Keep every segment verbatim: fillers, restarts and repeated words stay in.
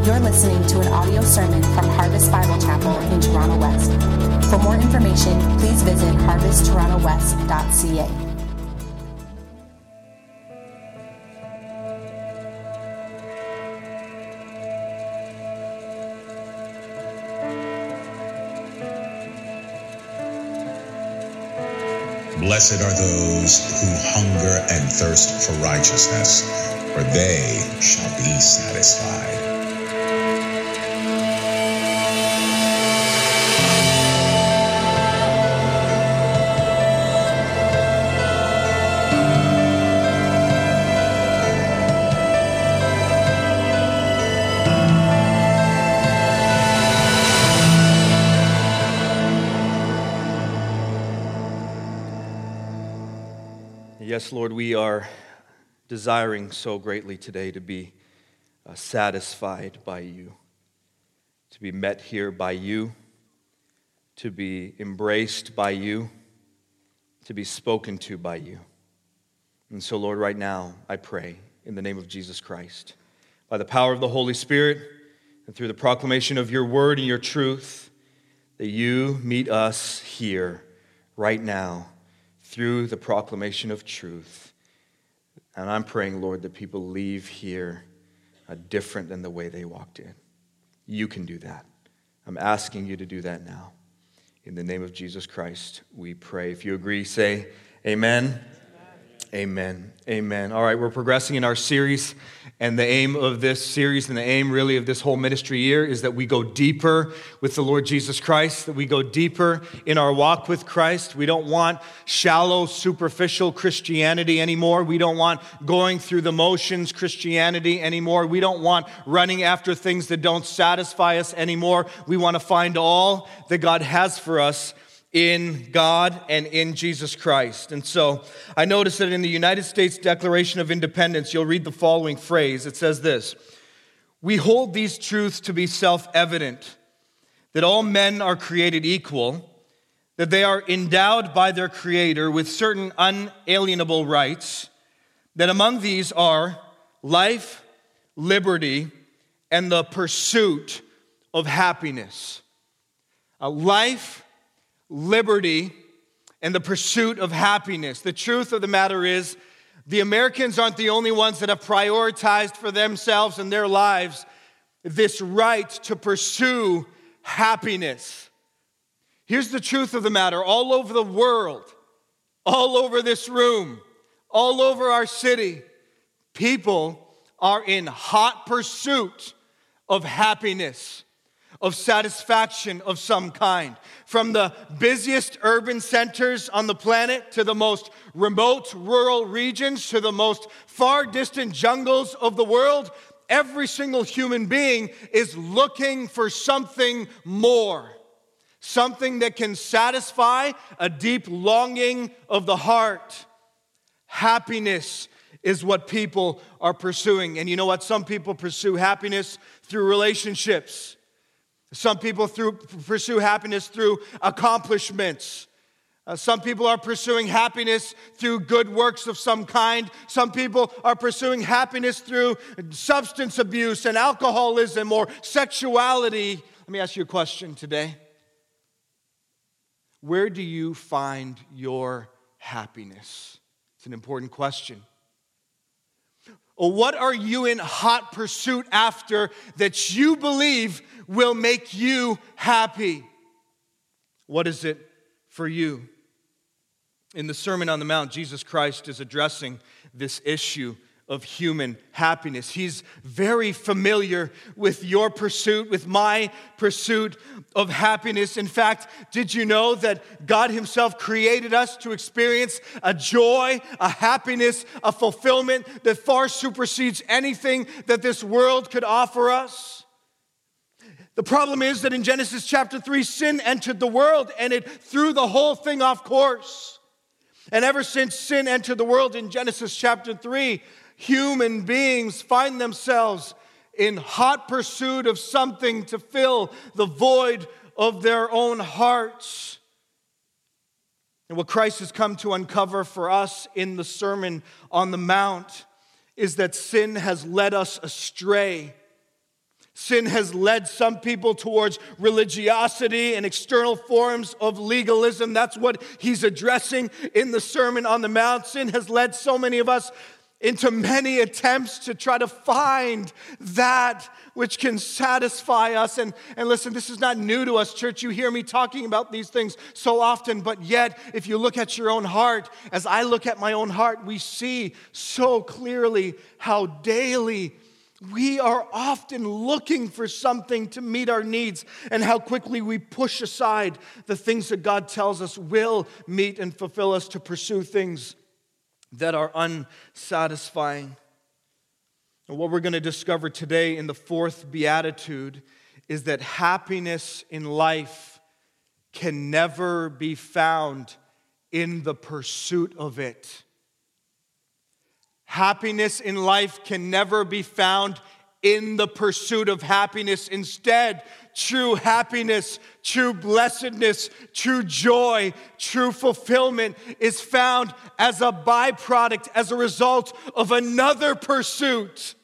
You're listening to an audio sermon from Harvest Bible Chapel in Toronto West. For more information, please visit harvest toronto west dot c a. Blessed are those who hunger and thirst for righteousness, for they shall be satisfied. Yes, Lord, we are desiring so greatly today to be uh, satisfied by you, to be met here by you, to be embraced by you, to be spoken to by you. And so, Lord, right now, I pray in the name of Jesus Christ, by the power of the Holy Spirit and through the proclamation of your word and your truth, that you meet us here right now through the proclamation of truth. And I'm praying, Lord, that people leave here uh, different than the way they walked in. You can do that. I'm asking you to do that now. In the name of Jesus Christ, we pray. If you agree, say amen. Amen. Amen. All right, we're progressing in our series, and the aim of this series and the aim really of this whole ministry year is that we go deeper with the Lord Jesus Christ, that we go deeper in our walk with Christ. We don't want shallow, superficial Christianity anymore. We don't want going through the motions Christianity anymore. We don't want running after things that don't satisfy us anymore. We want to find all that God has for us in God and in Jesus Christ. And so I noticed that in the United States Declaration of Independence, you'll read the following phrase. It says this: "We hold these truths to be self-evident, that all men are created equal, that they are endowed by their Creator with certain unalienable rights, that among these are life, liberty, and the pursuit of happiness." A life, liberty, and the pursuit of happiness. The truth of the matter is, the Americans aren't the only ones that have prioritized for themselves and their lives this right to pursue happiness. Here's the truth of the matter. All over the world, all over this room, all over our city, people are in hot pursuit of happiness, of satisfaction of some kind. From the busiest urban centers on the planet to the most remote rural regions to the most far distant jungles of the world, every single human being is looking for something more, something that can satisfy a deep longing of the heart. Happiness is what people are pursuing. And you know what? Some people pursue happiness through relationships. Some people through, pursue happiness through accomplishments. Uh, some people are pursuing happiness through good works of some kind. Some people are pursuing happiness through substance abuse and alcoholism or sexuality. Let me ask you a question today. Where do you find your happiness? It's an important question. Or what are you in hot pursuit after that you believe will make you happy? What is it for you? In the Sermon on the Mount, Jesus Christ is addressing this issue of human happiness. He's very familiar with your pursuit, with my pursuit of happiness. In fact, did you know that God Himself created us to experience a joy, a happiness, a fulfillment that far supersedes anything that this world could offer us? The problem is that in Genesis chapter three, sin entered the world and it threw the whole thing off course. And ever since sin entered the world in Genesis chapter three, human beings find themselves in hot pursuit of something to fill the void of their own hearts. And what Christ has come to uncover for us in the Sermon on the Mount is that sin has led us astray. Sin has led some people towards religiosity and external forms of legalism. That's what he's addressing in the Sermon on the Mount. Sin has led so many of us into many attempts to try to find that which can satisfy us. And, and listen, this is not new to us, church. You hear me talking about these things so often, but yet, if you look at your own heart, as I look at my own heart, we see so clearly how daily we are often looking for something to meet our needs, and how quickly we push aside the things that God tells us will meet and fulfill us to pursue things that are unsatisfying. And what we're going to discover today in the fourth beatitude is that happiness in life can never be found in the pursuit of it. Happiness in life can never be found in the pursuit of happiness. Instead, true happiness, true blessedness, true joy, true fulfillment is found as a byproduct, as a result of another pursuit.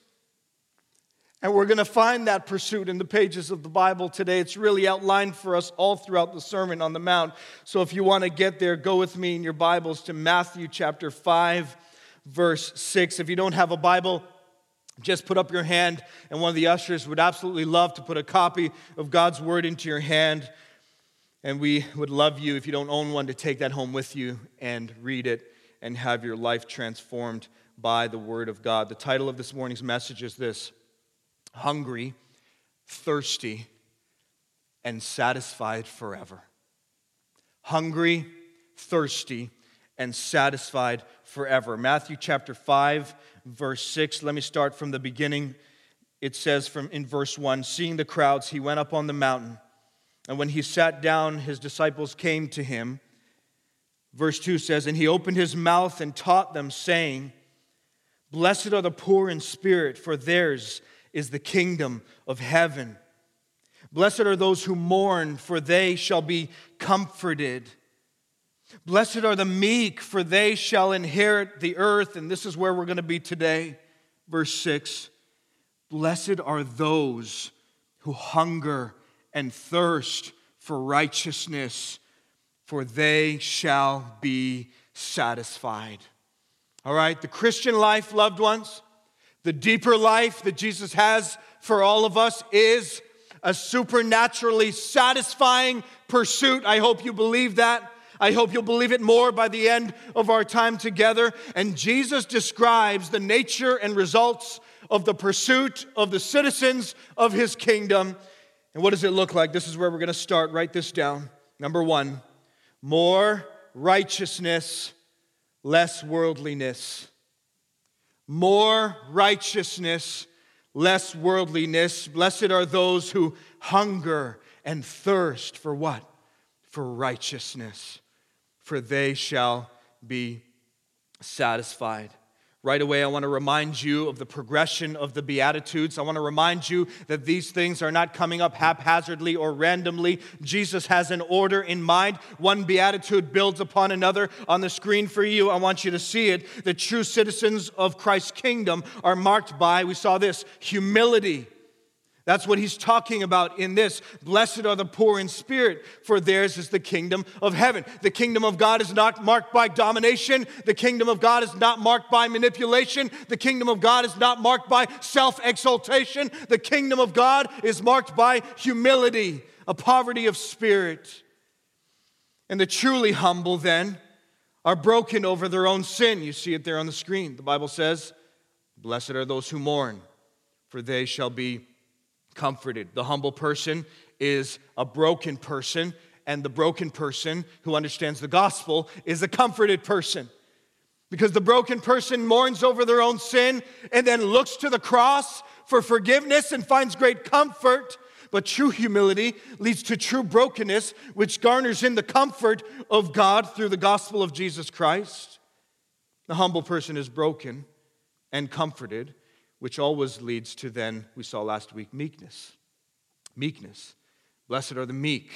And we're going to find that pursuit in the pages of the Bible today. It's really outlined for us all throughout the Sermon on the Mount. So if you want to get there, go with me in your Bibles to Matthew chapter five, verse six. If you don't have a Bible, just put up your hand, and one of the ushers would absolutely love to put a copy of God's Word into your hand. And we would love you, if you don't own one, to take that home with you and read it and have your life transformed by the Word of God. The title of this morning's message is this: Hungry, Thirsty, and Satisfied Forever. Hungry, thirsty, and satisfied forever. Matthew chapter five, verse six. Let me start from the beginning. It says from in verse one, seeing the crowds, he went up on the mountain. And when he sat down, his disciples came to him. Verse two says, and he opened his mouth and taught them, saying, blessed are the poor in spirit, for theirs is the kingdom of heaven. Blessed are those who mourn, for they shall be comforted. Blessed are the meek, for they shall inherit the earth. And this is where we're going to be today. Verse six, blessed are those who hunger and thirst for righteousness, for they shall be satisfied. All right, the Christian life, loved ones, the deeper life that Jesus has for all of us is a supernaturally satisfying pursuit. I hope you believe that. I hope you'll believe it more by the end of our time together. And Jesus describes the nature and results of the pursuit of the citizens of his kingdom. And what does it look like? This is where we're going to start. Write this down. Number one, more righteousness, less worldliness. More righteousness, less worldliness. Blessed are those who hunger and thirst for what? For righteousness, for they shall be satisfied. Right away, I want to remind you of the progression of the Beatitudes. I want to remind you that these things are not coming up haphazardly or randomly. Jesus has an order in mind. One Beatitude builds upon another. On the screen for you, I want you to see it. The true citizens of Christ's kingdom are marked by, we saw this, humility. That's what he's talking about in this. Blessed are the poor in spirit, for theirs is the kingdom of heaven. The kingdom of God is not marked by domination. The kingdom of God is not marked by manipulation. The kingdom of God is not marked by self-exaltation. The kingdom of God is marked by humility, a poverty of spirit. And the truly humble then are broken over their own sin. You see it there on the screen. The Bible says, blessed are those who mourn, for they shall be comforted. The humble person is a broken person, and the broken person who understands the gospel is a comforted person. Because the broken person mourns over their own sin and then looks to the cross for forgiveness and finds great comfort. But true humility leads to true brokenness, which garners in the comfort of God through the gospel of Jesus Christ. The humble person is broken and comforted, which always leads to then, we saw last week, meekness. Meekness. Blessed are the meek,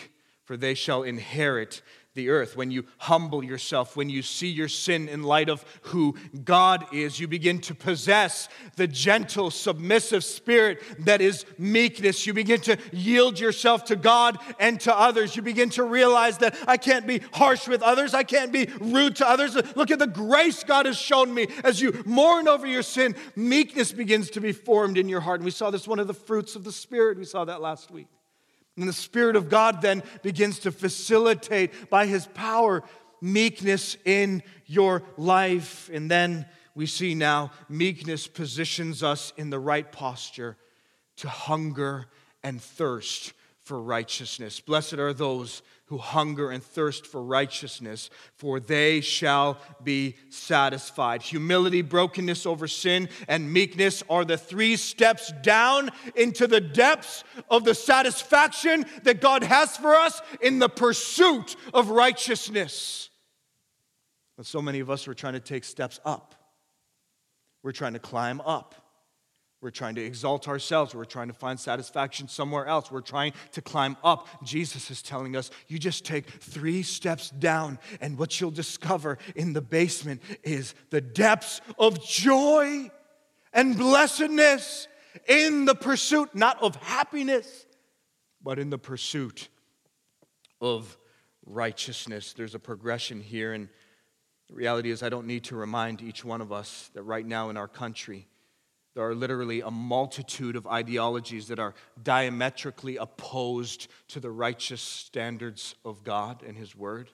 for they shall inherit the earth. When you humble yourself, when you see your sin in light of who God is, you begin to possess the gentle, submissive spirit that is meekness. You begin to yield yourself to God and to others. You begin to realize that I can't be harsh with others. I can't be rude to others. Look at the grace God has shown me. As you mourn over your sin, meekness begins to be formed in your heart. And we saw this one of the fruits of the Spirit. We saw that last week. And the Spirit of God then begins to facilitate by His power meekness in your life. And then we see now meekness positions us in the right posture to hunger and thirst for righteousness. Blessed are those who hunger and thirst for righteousness, for they shall be satisfied. Humility, brokenness over sin, and meekness are the three steps down into the depths of the satisfaction that God has for us in the pursuit of righteousness. But so many of us are trying to take steps up. We're trying to climb up. We're trying to exalt ourselves. We're trying to find satisfaction somewhere else. We're trying to climb up. Jesus is telling us, you just take three steps down, and what you'll discover in the basement is the depths of joy and blessedness in the pursuit, not of happiness, but in the pursuit of righteousness. There's a progression here, and the reality is I don't need to remind each one of us that right now in our country, there are literally a multitude of ideologies that are diametrically opposed to the righteous standards of God and His Word.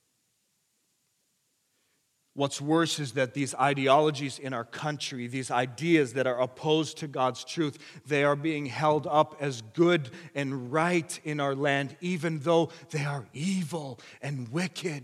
What's worse is that these ideologies in our country, these ideas that are opposed to God's truth, they are being held up as good and right in our land, even though they are evil and wicked.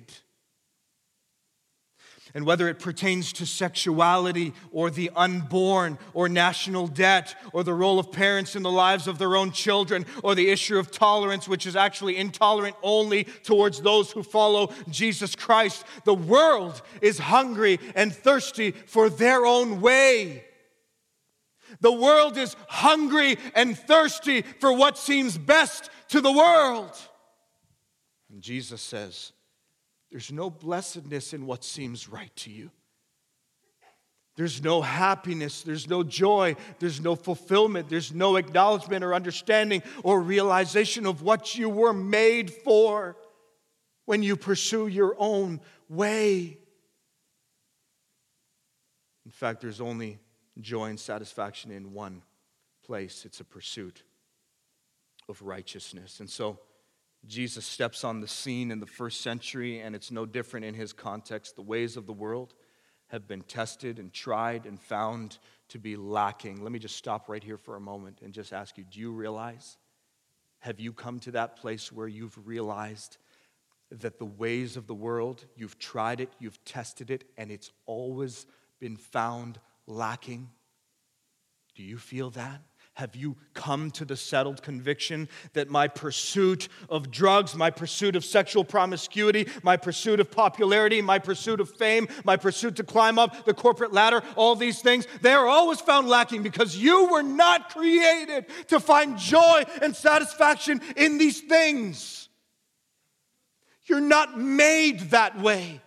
And whether it pertains to sexuality or the unborn or national debt or the role of parents in the lives of their own children or the issue of tolerance, which is actually intolerant only towards those who follow Jesus Christ, the world is hungry and thirsty for their own way. The world is hungry and thirsty for what seems best to the world. And Jesus says, there's no blessedness in what seems right to you. There's no happiness, there's no joy, there's no fulfillment, there's no acknowledgement or understanding or realization of what you were made for when you pursue your own way. In fact, there's only joy and satisfaction in one place. It's a pursuit of righteousness. And so Jesus steps on the scene in the first century, and it's no different in His context. The ways of the world have been tested and tried and found to be lacking. Let me just stop right here for a moment and just ask you, do you realize, have you come to that place where you've realized that the ways of the world, you've tried it, you've tested it, and it's always been found lacking? Do you feel that? Have you come to the settled conviction that my pursuit of drugs, my pursuit of sexual promiscuity, my pursuit of popularity, my pursuit of fame, my pursuit to climb up the corporate ladder, all these things, they are always found lacking because you were not created to find joy and satisfaction in these things. You're not made that way.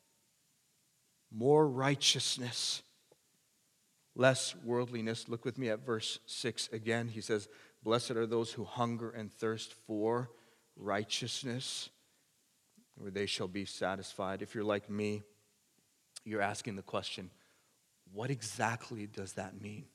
More righteousness, less worldliness. Look with me at verse six again. He says, blessed are those who hunger and thirst for righteousness, for they shall be satisfied. If you're like me, you're asking the question, what exactly does that mean?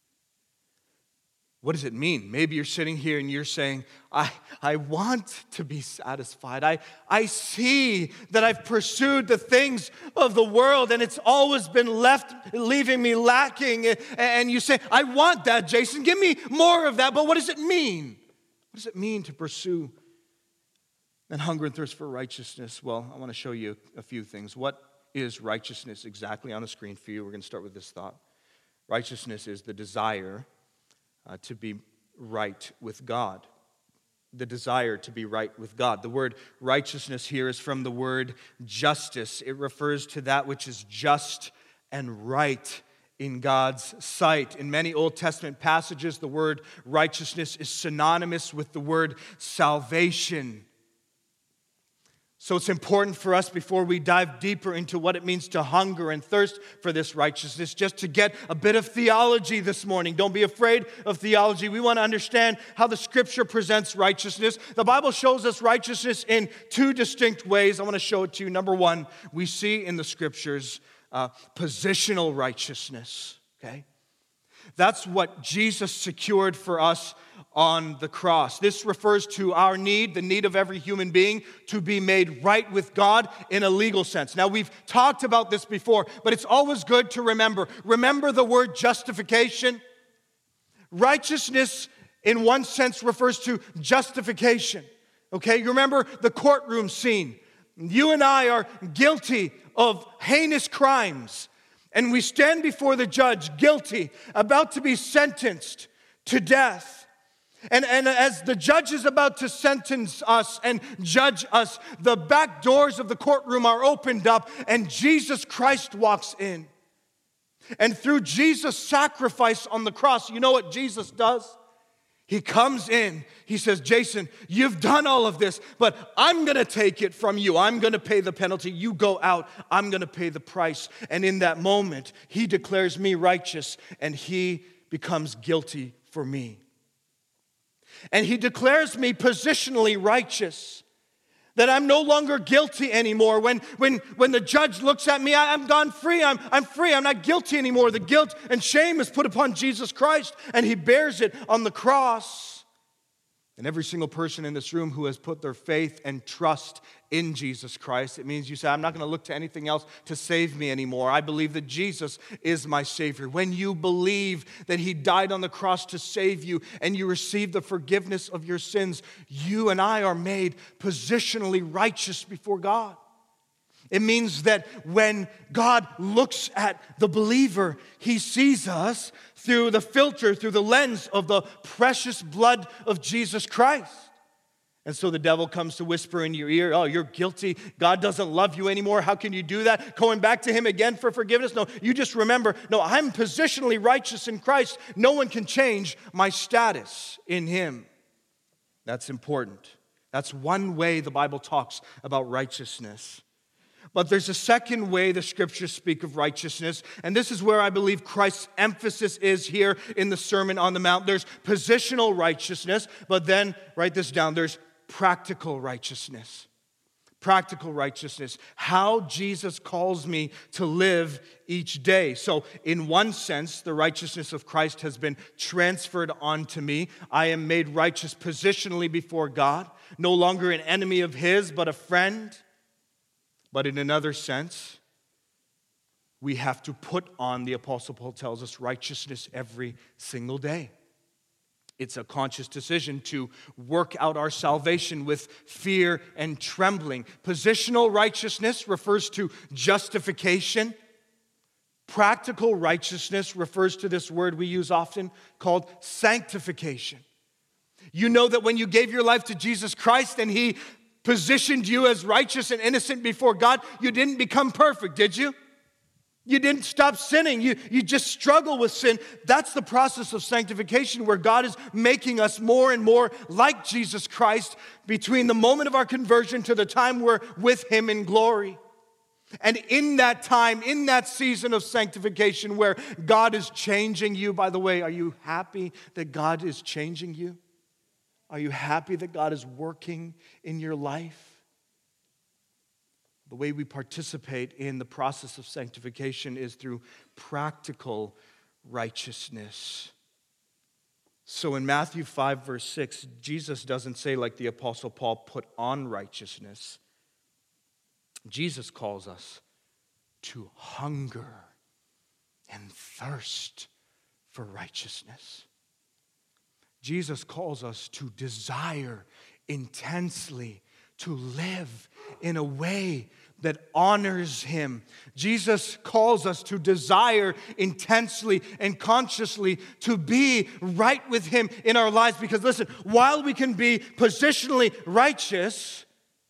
What does it mean? Maybe you're sitting here and you're saying, I, I want to be satisfied. I, I see that I've pursued the things of the world and it's always been left, leaving me lacking. And you say, I want that, Jason. Give me more of that. But what does it mean? What does it mean to pursue and hunger and thirst for righteousness? Well, I want to show you a few things. What is righteousness exactly on the screen for you? We're going to start with this thought. Righteousness is the desire Uh, to be right with God. The desire to be right with God. The word righteousness here is from the word justice. It refers to that which is just and right in God's sight. In many Old Testament passages, the word righteousness is synonymous with the word salvation. So it's important for us, before we dive deeper into what it means to hunger and thirst for this righteousness, just to get a bit of theology this morning. Don't be afraid of theology. We want to understand how the Scripture presents righteousness. The Bible shows us righteousness in two distinct ways. I want to show it to you. Number one, we see in the Scriptures uh, positional righteousness, okay? That's what Jesus secured for us on the cross. This refers to our need, the need of every human being, to be made right with God in a legal sense. Now, we've talked about this before, but it's always good to remember. Remember the word justification? Righteousness, in one sense, refers to justification. Okay, you remember the courtroom scene. You and I are guilty of heinous crimes, and we stand before the judge, guilty, about to be sentenced to death. And, and as the judge is about to sentence us and judge us, the back doors of the courtroom are opened up, and Jesus Christ walks in. And through Jesus' sacrifice on the cross, you know what Jesus does? He comes in. He says, Jason, you've done all of this, but I'm going to take it from you. I'm going to pay the penalty. You go out. I'm going to pay the price. And in that moment, he declares me righteous, and he becomes guilty for me. And he declares me positionally righteous, that I'm no longer guilty anymore. When, when, when the judge looks at me, I, I'm gone free. I'm, I'm free. I'm not guilty anymore. The guilt and shame is put upon Jesus Christ, and he bears it on the cross. And every single person in this room who has put their faith and trust in Jesus Christ, it means you say, I'm not going to look to anything else to save me anymore. I believe that Jesus is my Savior. When you believe that he died on the cross to save you and you receive the forgiveness of your sins, you and I are made positionally righteous before God. It means that when God looks at the believer, he sees us through the filter, through the lens of the precious blood of Jesus Christ. And so the devil comes to whisper in your ear, oh, you're guilty. God doesn't love you anymore. How can you do that? Going back to him again for forgiveness? No, you just remember, no, I'm positionally righteous in Christ. No one can change my status in him. That's important. That's one way the Bible talks about righteousness. But there's a second way the Scriptures speak of righteousness, and this is where I believe Christ's emphasis is here in the Sermon on the Mount. There's positional righteousness, but then, write this down, there's practical righteousness. Practical righteousness. How Jesus calls me to live each day. So, in one sense, the righteousness of Christ has been transferred onto me. I am made righteous positionally before God, no longer an enemy of his, but a friend. But in another sense, we have to put on, the Apostle Paul tells us, righteousness every single day. It's a conscious decision to work out our salvation with fear and trembling. Positional righteousness refers to justification. Practical righteousness refers to this word we use often called sanctification. You know that when you gave your life to Jesus Christ and he positioned you as righteous and innocent before God, you didn't become perfect, did you? You didn't stop sinning. You, you just struggle with sin. That's the process of sanctification, where God is making us more and more like Jesus Christ between the moment of our conversion to the time we're with him in glory. And in that time, in that season of sanctification where God is changing you, by the way, are you happy that God is changing you? Are you happy that God is working in your life? The way we participate in the process of sanctification is through practical righteousness. So in Matthew five, verse six, Jesus doesn't say, like the Apostle Paul, put on righteousness. Jesus calls us to hunger and thirst for righteousness. Jesus calls us to desire intensely to live in a way that honors him. Jesus calls us to desire intensely and consciously to be right with him in our lives. Because listen, while we can be positionally righteous,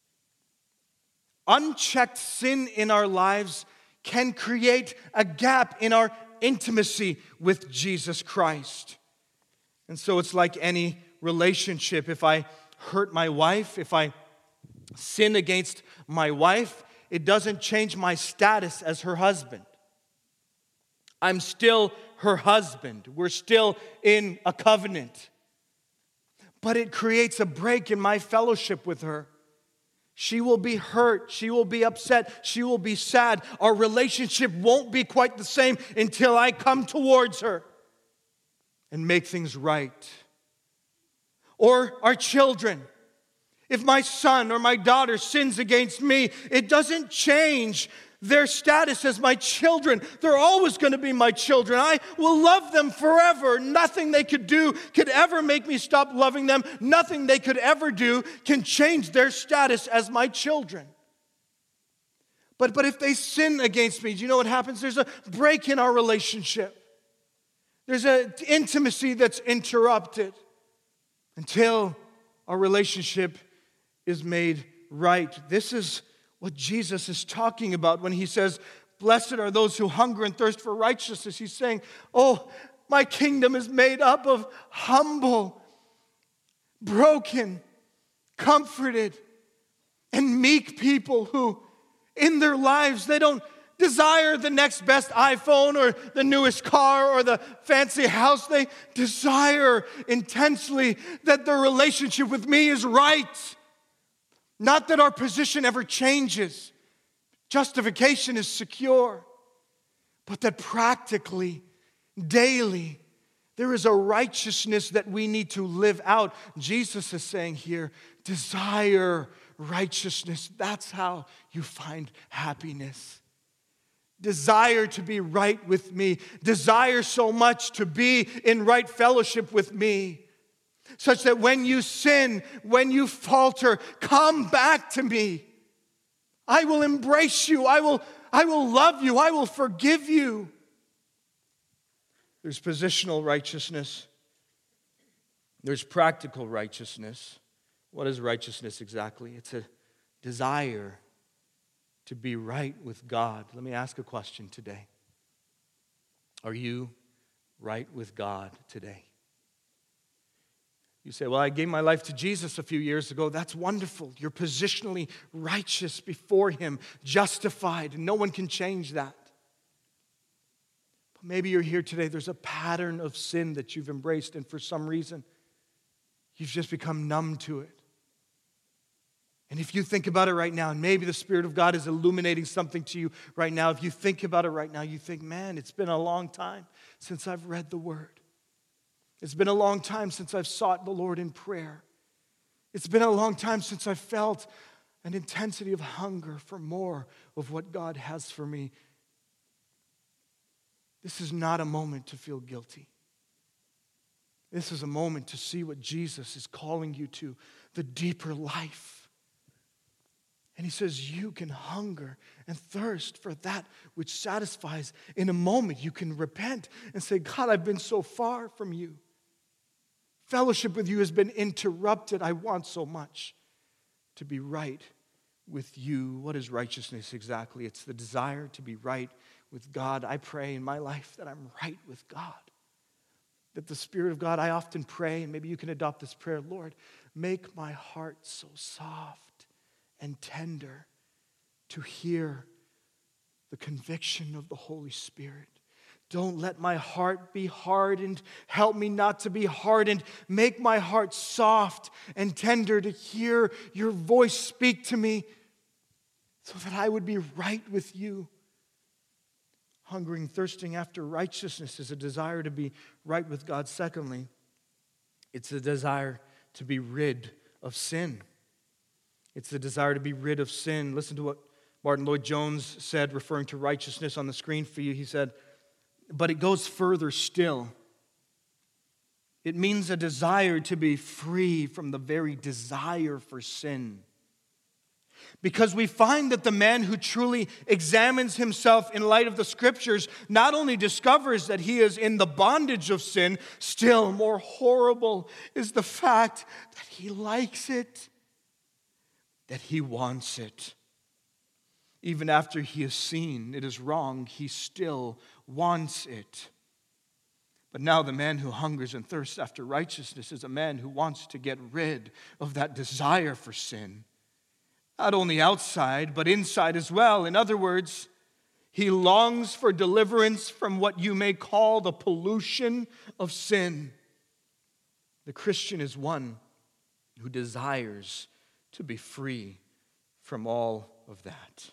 unchecked sin in our lives can create a gap in our intimacy with Jesus Christ. And so it's like any relationship. If I hurt my wife, if I sin against my wife, it doesn't change my status as her husband. I'm still her husband. We're still in a covenant. But it creates a break in my fellowship with her. She will be hurt. She will be upset. She will be sad. Our relationship won't be quite the same until I come towards her and make things right. Or our children. If my son or my daughter sins against me, it doesn't change their status as my children. They're always going to be my children. I will love them forever. Nothing they could do could ever make me stop loving them. Nothing they could ever do can change their status as my children. But, but if they sin against me, do you know what happens? There's a break in our relationship. There's an intimacy that's interrupted until our relationship is made right. This is what Jesus is talking about when he says, blessed are those who hunger and thirst for righteousness. He's saying, oh, my kingdom is made up of humble, broken, comforted, and meek people who, in their lives, they don't desire the next best iPhone or the newest car or the fancy house. They desire intensely that their relationship with me is right. Not that our position ever changes. Justification is secure. But that practically, daily, there is a righteousness that we need to live out. Jesus is saying here, desire righteousness. That's how you find happiness. Desire to be right with me. Desire so much to be in right fellowship with me. Such that when you sin, when you falter, come back to me. I will embrace you. I will, I will love you. I will forgive you. There's positional righteousness. There's practical righteousness. What is righteousness exactly? It's a desire to be right with God. Let me ask a question today. Are you right with God today? You say, well, I gave my life to Jesus a few years ago. That's wonderful. You're positionally righteous before Him, justified, and no one can change that. But maybe you're here today, there's a pattern of sin that you've embraced, and for some reason, you've just become numb to it. And if you think about it right now, and maybe the Spirit of God is illuminating something to you right now, if you think about it right now, you think, man, it's been a long time since I've read the Word. It's been a long time since I've sought the Lord in prayer. It's been a long time since I felt an intensity of hunger for more of what God has for me. This is not a moment to feel guilty. This is a moment to see what Jesus is calling you to, the deeper life. And He says you can hunger and thirst for that which satisfies. In a moment, you can repent and say, God, I've been so far from you. Fellowship with you has been interrupted. I want so much to be right with you. What is righteousness exactly? It's the desire to be right with God. I pray in my life that I'm right with God. That the Spirit of God, I often pray, and maybe you can adopt this prayer, Lord, make my heart so soft and tender to hear the conviction of the Holy Spirit. Don't let my heart be hardened. Help me not to be hardened. Make my heart soft and tender to hear your voice speak to me so that I would be right with you. Hungering, thirsting after righteousness is a desire to be right with God. Secondly, it's a desire to be rid of sin. It's the desire to be rid of sin. Listen to what Martin Lloyd-Jones said, referring to righteousness on the screen for you. He said, but it goes further still. It means a desire to be free from the very desire for sin. Because we find that the man who truly examines himself in light of the Scriptures not only discovers that he is in the bondage of sin, still more horrible is the fact that he likes it, that he wants it. Even after he has seen it is wrong, he still wants it. But now the man who hungers and thirsts after righteousness is a man who wants to get rid of that desire for sin Not only outside, but inside as well. In other words, he longs for deliverance from what you may call the pollution of sin. The Christian is one who desires to be free from all of that.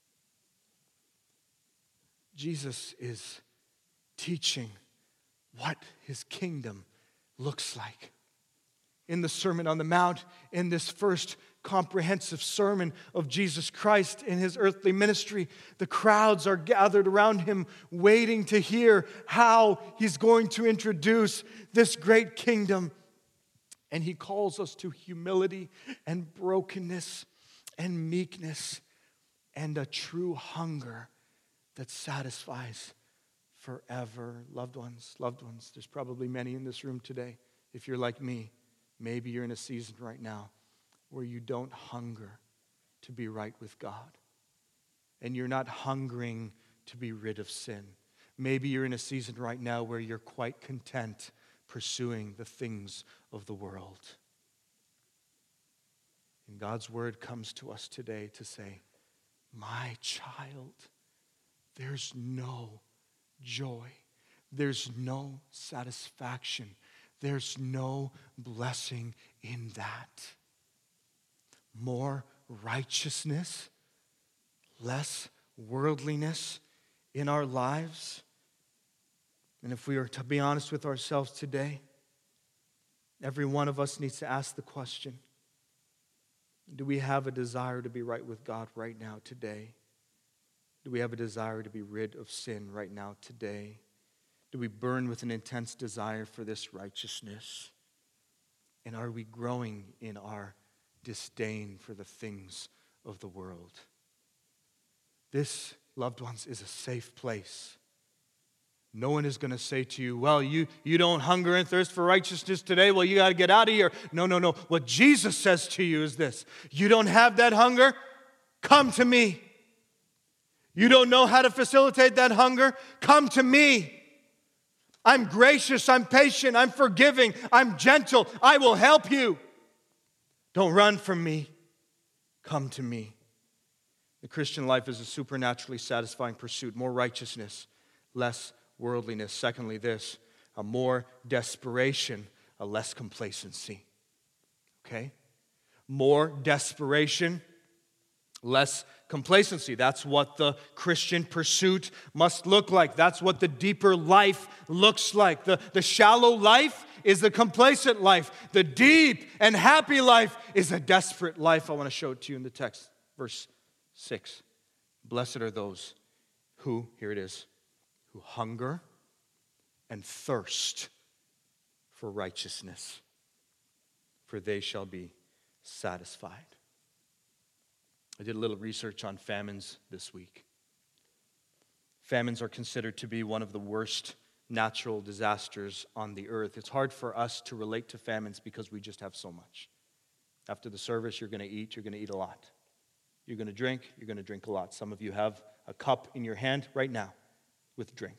Jesus is teaching what his kingdom looks like. In the Sermon on the Mount, in this first comprehensive sermon of Jesus Christ in his earthly ministry, the crowds are gathered around him waiting to hear how he's going to introduce this great kingdom. And he calls us to humility and brokenness and meekness and a true hunger that satisfies forever. Loved ones, loved ones, there's probably many in this room today. If you're like me, maybe you're in a season right now where you don't hunger to be right with God. And you're not hungering to be rid of sin. Maybe you're in a season right now where you're quite content pursuing the things of the world. And God's word comes to us today to say, my child, there's no joy. There's no satisfaction. There's no blessing in that. More righteousness, less worldliness in our lives. And if we are to be honest with ourselves today, every one of us needs to ask the question, do we have a desire to be right with God right now, today? Do we have a desire to be rid of sin right now, today? Do we burn with an intense desire for this righteousness? And are we growing in our disdain for the things of the world? This, loved ones, is a safe place. No one is going to say to you, well, you, you don't hunger and thirst for righteousness today. Well, you got to get out of here. No, no, no. What Jesus says to you is this. You don't have that hunger? Come to me. You don't know how to facilitate that hunger? Come to me. I'm gracious. I'm patient. I'm forgiving. I'm gentle. I will help you. Don't run from me. Come to me. The Christian life is a supernaturally satisfying pursuit. More righteousness, less worldliness. Secondly, this, a more desperation, a less complacency. Okay? More desperation, less complacency. That's what the Christian pursuit must look like. That's what the deeper life looks like. The, the shallow life is the complacent life. The deep and happy life is a desperate life. I want to show it to you in the text. Verse six. Blessed are those who, here it is, who hunger and thirst for righteousness, for they shall be satisfied. I did a little research on famines this week. Famines are considered to be one of the worst natural disasters on the earth. It's hard for us to relate to famines because we just have so much. After the service, you're going to eat, you're going to eat a lot. You're going to drink, you're going to drink a lot. Some of you have a cup in your hand right now with drink.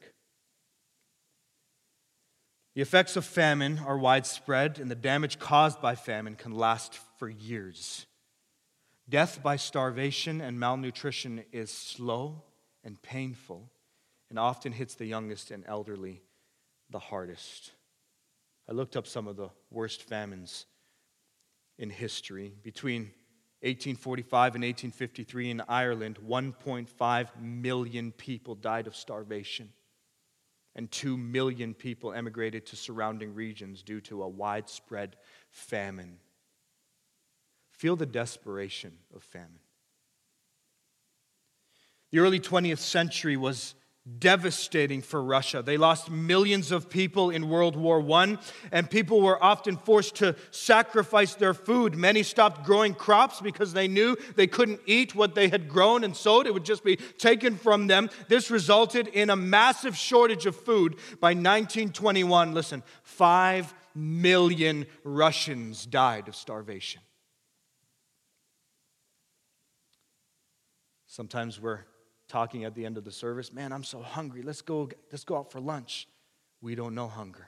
The effects of famine are widespread, and the damage caused by famine can last for years. Death by starvation and malnutrition is slow and painful and often hits the youngest and elderly the hardest. I looked up some of the worst famines in history. Between eighteen forty-five and eighteen fifty-three in Ireland, one point five million people died of starvation, and two million people emigrated to surrounding regions due to a widespread famine. Feel the desperation of famine. The early twentieth century was devastating for Russia. They lost millions of people in World War One, and people were often forced to sacrifice their food. Many stopped growing crops because they knew they couldn't eat what they had grown and sowed. It would just be taken from them. This resulted in a massive shortage of food. By nineteen twenty-one, listen, five million Russians died of starvation. Sometimes we're talking at the end of the service, man, I'm so hungry. Let's go, let's go out for lunch. We don't know hunger.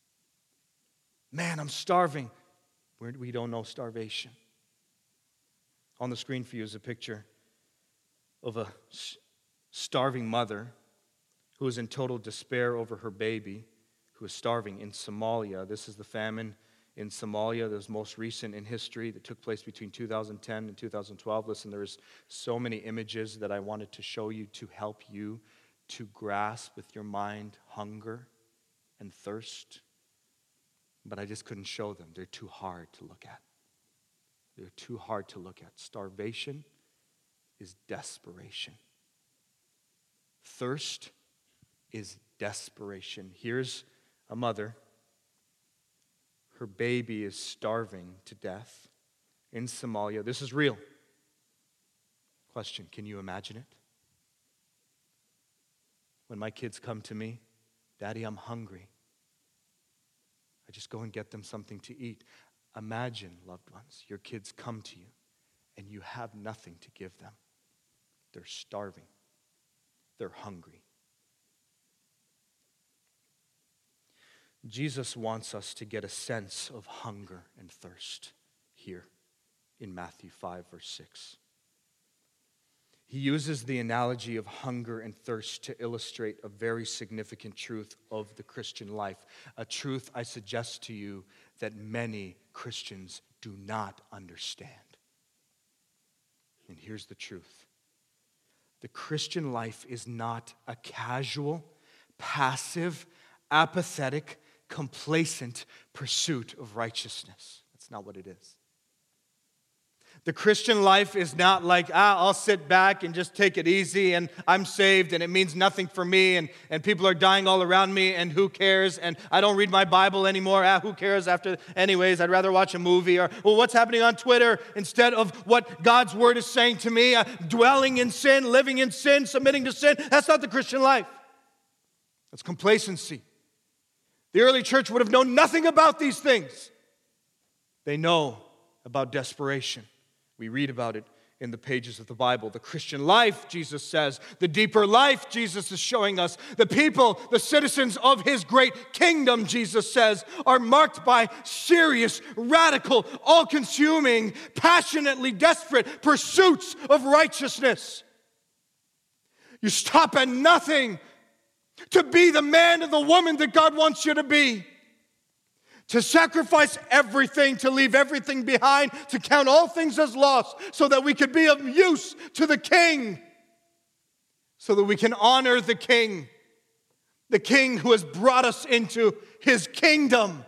Man, I'm starving. We're, we don't know starvation. On the screen for you is a picture of a starving mother who is in total despair over her baby who is starving in Somalia. This is the famine in Somalia that was most recent in history that took place between two thousand ten and two thousand twelve. Listen, there's so many images that I wanted to show you to help you to grasp with your mind hunger and thirst, but I just couldn't show them. They're too hard to look at. They're too hard to look at. Starvation is desperation. Thirst is desperation. Here's a mother. Her baby is starving to death in Somalia. This is real. Question, can you imagine it? When my kids come to me, Daddy, I'm hungry. I just go and get them something to eat. Imagine, loved ones, your kids come to you and you have nothing to give them. They're starving. They're hungry. Jesus wants us to get a sense of hunger and thirst here in Matthew five, verse six. He uses the analogy of hunger and thirst to illustrate a very significant truth of the Christian life, a truth I suggest to you that many Christians do not understand. And here's the truth. The Christian life is not a casual, passive, apathetic, complacent pursuit of righteousness. That's not what it is. The Christian life is not like, ah, I'll sit back and just take it easy and I'm saved and it means nothing for me and, and people are dying all around me and who cares and I don't read my Bible anymore. Ah, who cares after, anyways, I'd rather watch a movie or, well, what's happening on Twitter instead of what God's word is saying to me, uh, dwelling in sin, living in sin, submitting to sin. That's not the Christian life. That's complacency. The early church would have known nothing about these things. They know about desperation. We read about it in the pages of the Bible. The Christian life, Jesus says, the deeper life Jesus is showing us, the people, the citizens of his great kingdom, Jesus says, are marked by serious, radical, all-consuming, passionately desperate pursuits of righteousness. You stop at nothing to be the man and the woman that God wants you to be. To sacrifice everything, to leave everything behind, to count all things as lost, so that we could be of use to the King, so that we can honor the King, the King who has brought us into his kingdom.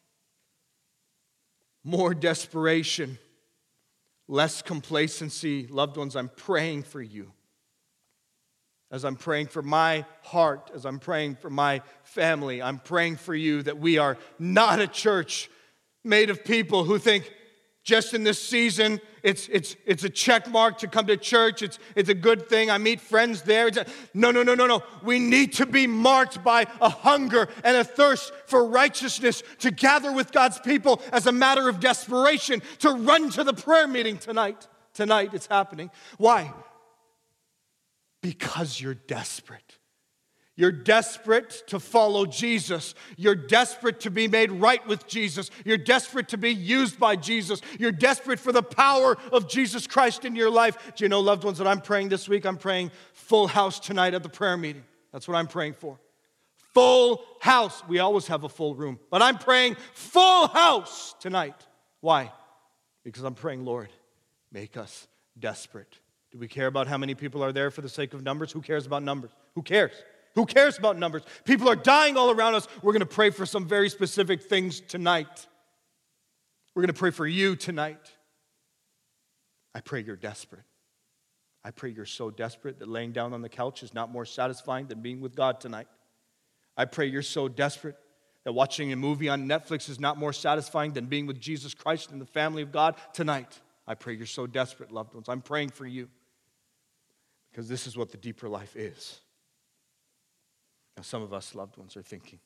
More desperation, less complacency. Loved ones, I'm praying for you. As I'm praying for my heart, as I'm praying for my family, I'm praying for you that we are not a church made of people who think just in this season, it's it's it's a check mark to come to church. It's it's a good thing. I meet friends there. It's a, no, no, no, no, no. We need to be marked by a hunger and a thirst for righteousness, to gather with God's people as a matter of desperation, to run to the prayer meeting tonight. Tonight it's happening. Why? Because you're desperate. You're desperate to follow Jesus. You're desperate to be made right with Jesus. You're desperate to be used by Jesus. You're desperate for the power of Jesus Christ in your life. Do you know, loved ones, that I'm praying this week? I'm praying full house tonight at the prayer meeting. That's what I'm praying for. Full house. We always have a full room, but I'm praying full house tonight. Why? Because I'm praying, Lord, make us desperate. Do we care about how many people are there for the sake of numbers? Who cares about numbers? Who cares? Who cares about numbers? People are dying all around us. We're going to pray for some very specific things tonight. We're going to pray for you tonight. I pray you're desperate. I pray you're so desperate that laying down on the couch is not more satisfying than being with God tonight. I pray you're so desperate that watching a movie on Netflix is not more satisfying than being with Jesus Christ and the family of God tonight. I pray you're so desperate, loved ones. I'm praying for you. Because this is what the deeper life is. Now, some of us, loved ones, are thinking,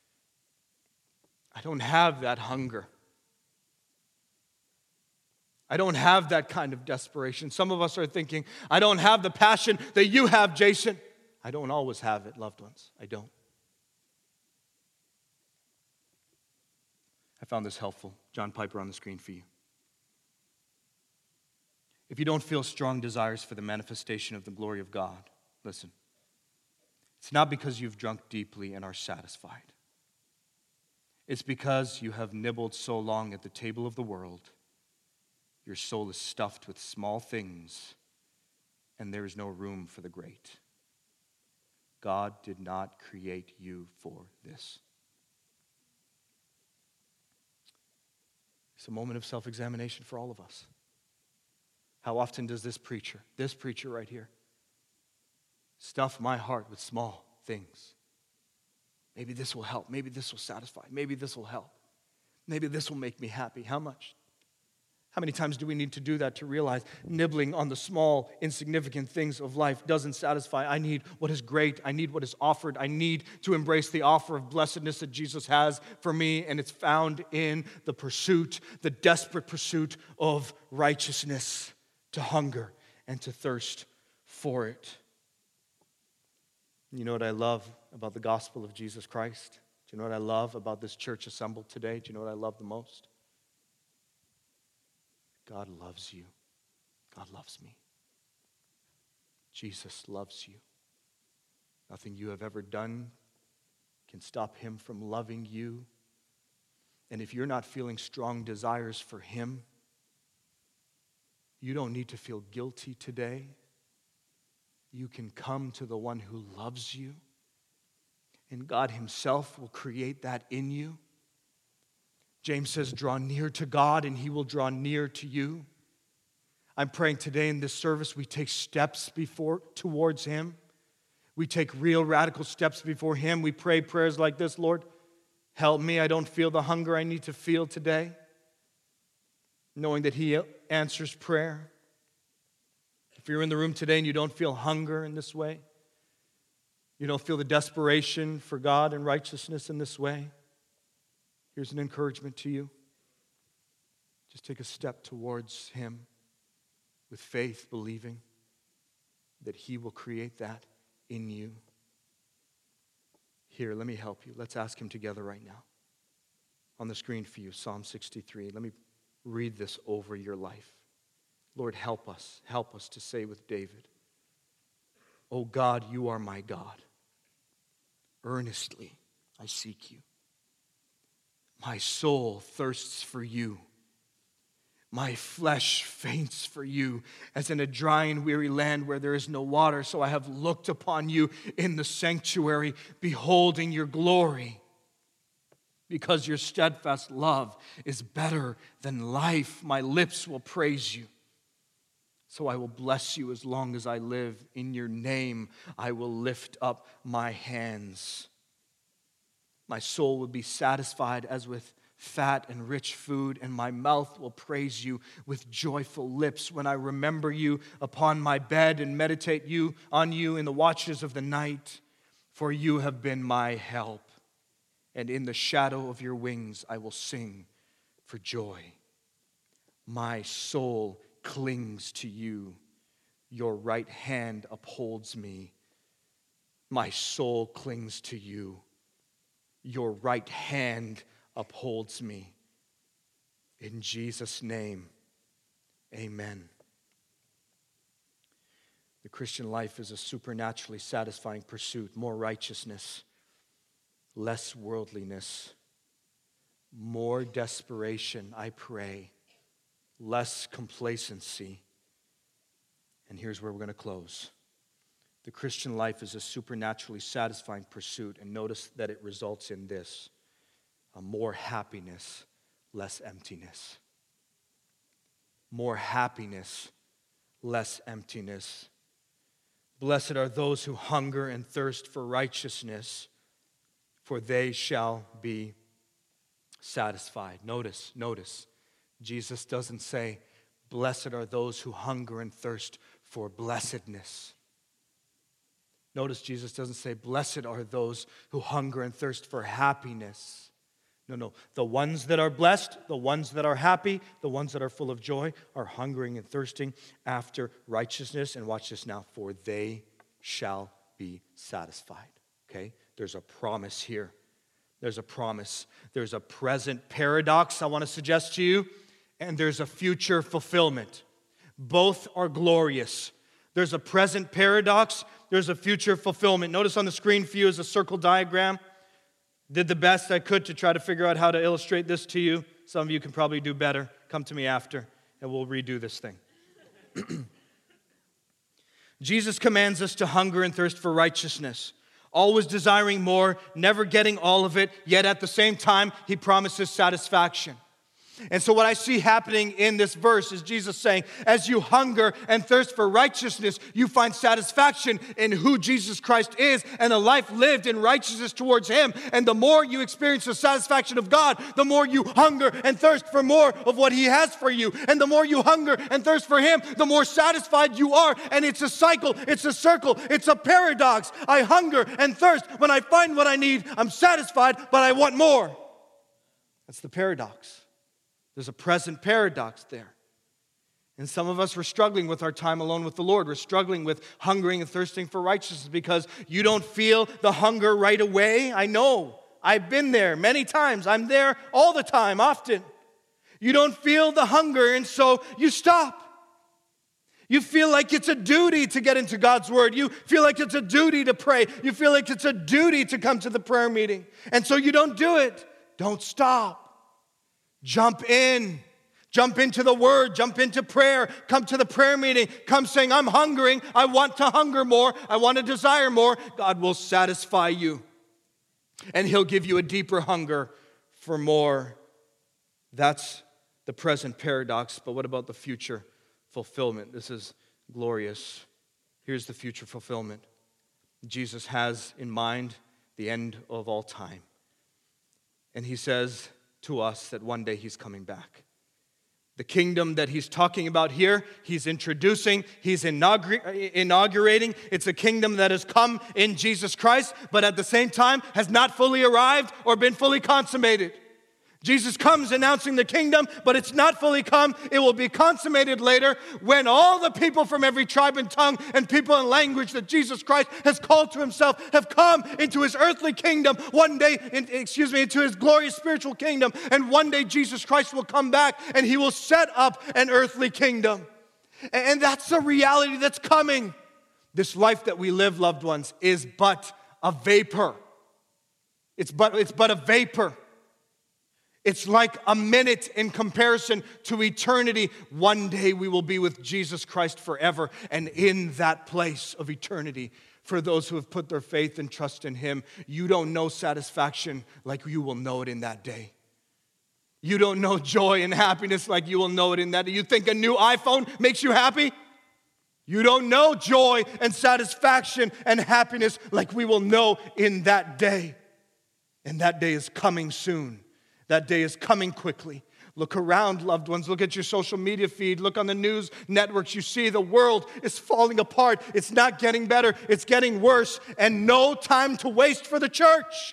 I don't have that hunger. I don't have that kind of desperation. Some of us are thinking, I don't have the passion that you have, Jason. I don't always have it, loved ones. I don't. I found this helpful. John Piper on the screen for you. If you don't feel strong desires for the manifestation of the glory of God, listen, it's not because you've drunk deeply and are satisfied. It's because you have nibbled so long at the table of the world, your soul is stuffed with small things, and there is no room for the great. God did not create you for this. It's a moment of self-examination for all of us. How often does this preacher, this preacher right here, stuff my heart with small things? Maybe this will help. Maybe this will satisfy. Maybe this will help. Maybe this will make me happy. How much? How many times do we need to do that to realize nibbling on the small, insignificant things of life doesn't satisfy? I need what is great. I need what is offered. I need to embrace the offer of blessedness that Jesus has for me, and it's found in the pursuit, the desperate pursuit of righteousness, to hunger and to thirst for it. You know what I love about the gospel of Jesus Christ? Do you know what I love about this church assembled today? Do you know what I love the most? God loves you. God loves me. Jesus loves you. Nothing you have ever done can stop him from loving you. And if you're not feeling strong desires for him, you don't need to feel guilty today. You can come to the one who loves you, and God himself will create that in you. James says, draw near to God, and he will draw near to you. I'm praying today in this service we take steps before towards him. We take real radical steps before him. We pray prayers like this: Lord, help me. I don't feel the hunger I need to feel today. Knowing that he answers prayer. If you're in the room today and you don't feel hunger in this way, you don't feel the desperation for God and righteousness in this way, here's an encouragement to you. Just take a step towards him with faith, believing that he will create that in you. Here, let me help you. Let's ask him together right now. On the screen for you, Psalm sixty-three. Let me read this over your life. Lord, help us. Help us to say with David, "O God, you are my God. Earnestly I seek you. My soul thirsts for you. My flesh faints for you, as in a dry and weary land where there is no water. So I have looked upon you in the sanctuary, beholding your glory. Because your steadfast love is better than life, my lips will praise you. So I will bless you as long as I live. In your name I will lift up my hands. My soul will be satisfied as with fat and rich food, and my mouth will praise you with joyful lips when I remember you upon my bed and meditate you on you in the watches of the night. For you have been my help, and in the shadow of your wings I will sing for joy. My soul clings to you. Your right hand upholds me. My soul clings to you. Your right hand upholds me. In Jesus' name, amen. The Christian life is a supernaturally satisfying pursuit. More righteousness, less worldliness, more desperation, I pray, less complacency. And here's where we're going to close. The Christian life is a supernaturally satisfying pursuit, and notice that it results in this: a more happiness, less emptiness. More happiness, less emptiness. Blessed are those who hunger and thirst for righteousness, for they shall be satisfied. Notice, notice, Jesus doesn't say, blessed are those who hunger and thirst for blessedness. Notice Jesus doesn't say, blessed are those who hunger and thirst for happiness. No, no. The ones that are blessed, the ones that are happy, the ones that are full of joy are hungering and thirsting after righteousness. And watch this now, for they shall be satisfied. Okay? There's a promise here. There's a promise. There's a present paradox I want to suggest to you, and there's a future fulfillment. Both are glorious. There's a present paradox. There's a future fulfillment. Notice on the screen for you is a circle diagram. Did the best I could to try to figure out how to illustrate this to you. Some of you can probably do better. Come to me after, and we'll redo this thing. Jesus commands us to hunger and thirst for righteousness, always desiring more, never getting all of it, yet at the same time, he promises satisfaction. And so what I see happening in this verse is Jesus saying, as you hunger and thirst for righteousness, you find satisfaction in who Jesus Christ is and a life lived in righteousness towards him. And the more you experience the satisfaction of God, the more you hunger and thirst for more of what he has for you. And the more you hunger and thirst for him, the more satisfied you are. And it's a cycle, it's a circle, it's a paradox. I hunger and thirst. When I find what I need, I'm satisfied, but I want more. That's the paradox. There's a present paradox there. And some of us are struggling with our time alone with the Lord. We're struggling with hungering and thirsting for righteousness because you don't feel the hunger right away. I know. I've been there many times. I'm there all the time, often. You don't feel the hunger, and so you stop. You feel like it's a duty to get into God's word. You feel like it's a duty to pray. You feel like it's a duty to come to the prayer meeting. And so you don't do it. Don't stop. Jump in. Jump into the word. Jump into prayer. Come to the prayer meeting. Come saying, I'm hungering. I want to hunger more. I want to desire more. God will satisfy you. And he'll give you a deeper hunger for more. That's the present paradox. But what about the future fulfillment? This is glorious. Here's the future fulfillment. Jesus has in mind the end of all time. And he says to us that one day he's coming back. The kingdom that he's talking about here, he's introducing, he's inaugurating. It's a kingdom that has come in Jesus Christ, but at the same time has not fully arrived or been fully consummated. Jesus comes announcing the kingdom, but it's not fully come. It will be consummated later when all the people from every tribe and tongue and people and language that Jesus Christ has called to himself have come into his earthly kingdom one day, in, excuse me, into his glorious spiritual kingdom. And one day Jesus Christ will come back and he will set up an earthly kingdom. And that's the reality that's coming. This life that we live, loved ones, is but a vapor. It's but, it's but a vapor. It's like a minute in comparison to eternity. One day we will be with Jesus Christ forever. And in that place of eternity, for those who have put their faith and trust in him, you don't know satisfaction like you will know it in that day. You don't know joy and happiness like you will know it in that day. You think a new iPhone makes you happy? You don't know joy and satisfaction and happiness like we will know in that day. And that day is coming soon. That day is coming quickly. Look around, loved ones. Look at your social media feed. Look on the news networks. You see the world is falling apart. It's not getting better. It's getting worse. And no time to waste for the church.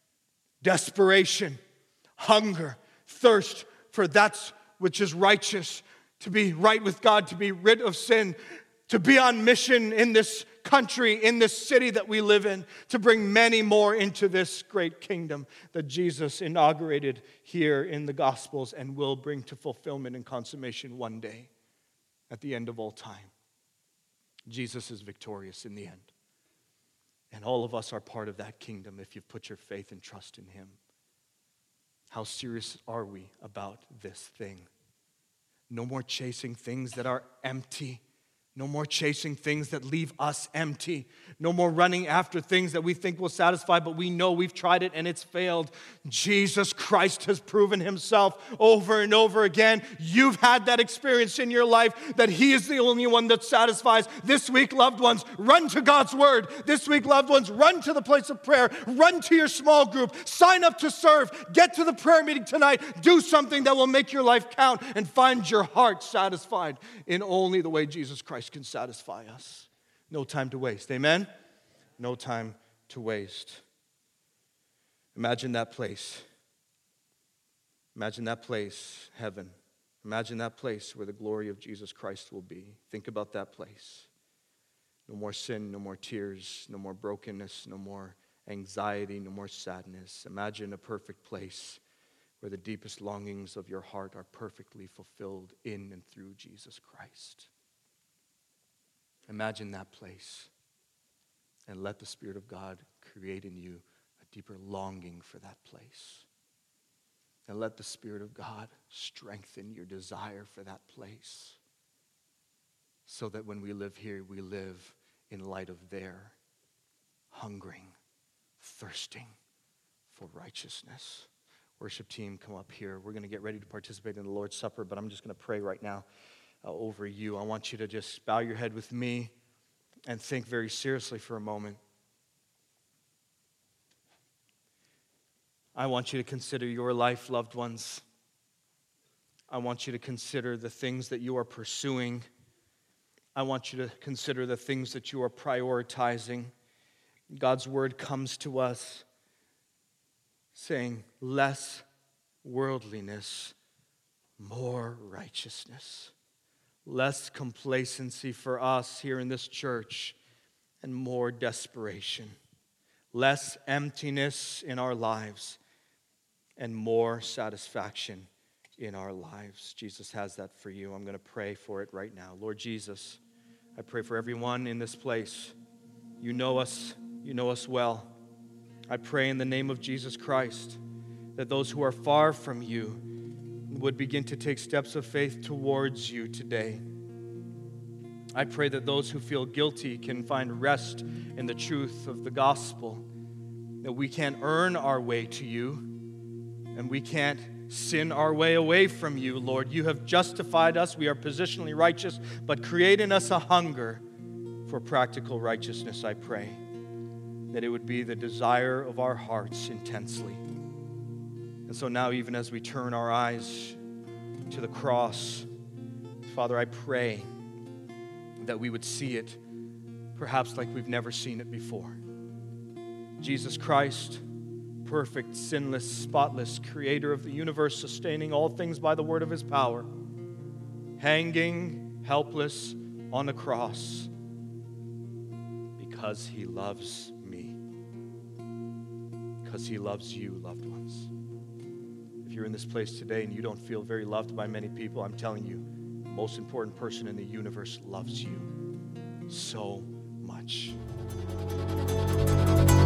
Desperation, hunger, thirst for that which is righteous, to be right with God, to be rid of sin, to be on mission in this country, in this city that we live in, to bring many more into this great kingdom that Jesus inaugurated here in the Gospels and will bring to fulfillment and consummation one day at the end of all time. Jesus is victorious in the end. And all of us are part of that kingdom if you've put your faith and trust in him. How serious are we about this thing? No more chasing things that are empty. No more chasing things that leave us empty. No more running after things that we think will satisfy, but we know we've tried it and it's failed. Jesus Christ has proven himself over and over again. You've had that experience in your life that he is the only one that satisfies. This week, loved ones, run to God's word. This week, loved ones, run to the place of prayer. Run to your small group. Sign up to serve. Get to the prayer meeting tonight. Do something that will make your life count and find your heart satisfied in only the way Jesus Christ can satisfy us. No time to waste. Amen? No time to waste. Imagine that place. Imagine that place, heaven. Imagine that place where the glory of Jesus Christ will be. Think about that place. No more sin, no more tears, no more brokenness, no more anxiety, no more sadness. Imagine a perfect place where the deepest longings of your heart are perfectly fulfilled in and through Jesus Christ. Imagine that place. And let the Spirit of God create in you a deeper longing for that place. And let the Spirit of God strengthen your desire for that place. So that when we live here, we live in light of their hungering, thirsting for righteousness. Worship team, come up here. We're going to get ready to participate in the Lord's Supper, but I'm just going to pray right now uh, over you. I want you to just bow your head with me and think very seriously for a moment. I want you to consider your life, loved ones. I want you to consider the things that you are pursuing. I want you to consider the things that you are prioritizing. God's word comes to us saying, less worldliness, more righteousness. Less complacency for us here in this church, and more desperation. Less emptiness in our lives, and more satisfaction in our lives. Jesus has that for you. I'm going to pray for it right now. Lord Jesus, I pray for everyone in this place. You know us. You know us well. I pray in the name of Jesus Christ that those who are far from you would begin to take steps of faith towards you today. I pray that those who feel guilty can find rest in the truth of the gospel, that we can't earn our way to you, and we can't sin our way away from you, Lord. You have justified us. We are positionally righteous, but create in us a hunger for practical righteousness, I pray. That it would be the desire of our hearts intensely. And so now, even as we turn our eyes to the cross, Father, I pray that we would see it perhaps like we've never seen it before. Jesus Christ, perfect, sinless, spotless, creator of the universe, sustaining all things by the word of his power, hanging helpless on a cross because he loves me. Because he loves you, loved ones. If you're in this place today and you don't feel very loved by many people, I'm telling you, the most important person in the universe loves you so much.